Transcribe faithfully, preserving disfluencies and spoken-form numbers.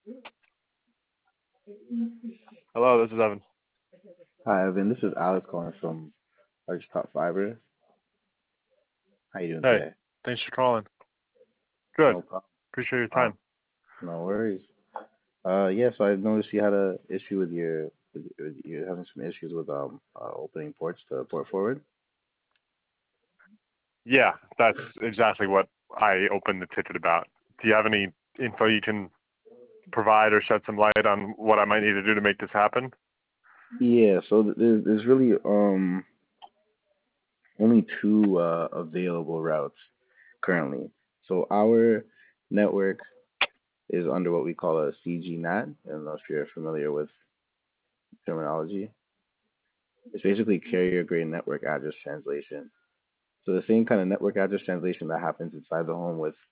Hello, this is Evan. Hi, Evan. This is Alex calling from Arch Top Fiber. How you doing Hey, today? thanks for calling. Good. No problem. Appreciate your Um, time. no worries. Uh, yeah. So I noticed you had a issue with your, with, with you're having some issues with um uh, opening ports to port forward. Yeah, that's exactly what I opened the ticket about. Do you have any info you can provide or shed some light on what I might need to do to make this happen? Yeah. So th- there's there's really um only two uh available routes currently. So our network is under what we call a C G NAT. I don't know if you're familiar with terminology. It's basically carrier grade network address translation. So the same kind of network address translation that happens inside the home with